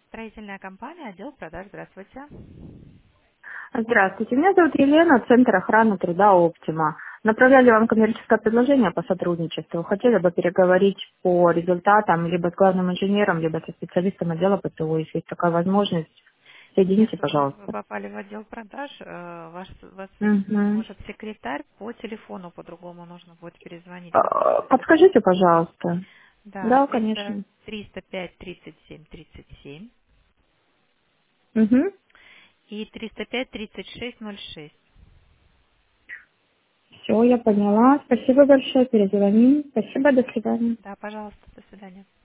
Строительная компания, отдел продаж. Здравствуйте. Здравствуйте, меня зовут Елена, Центр охраны труда «Оптима». Направляли вам коммерческое предложение по сотрудничеству. Хотели бы переговорить по результатам либо с главным инженером, либо со специалистом отдела ПТО. Если есть такая возможность, Нет, соедините, вы пожалуйста. попали в отдел продаж. Вас Мгм. может секретарь по телефону по-другому нужно будет перезвонить. Подскажите, Подскажите, пожалуйста. да, Да, 300, конечно. 305 37 37 Угу. и 305 36 06. Все, я поняла. Спасибо большое, перезвоним. Спасибо, до свидания. Да, пожалуйста, до свидания.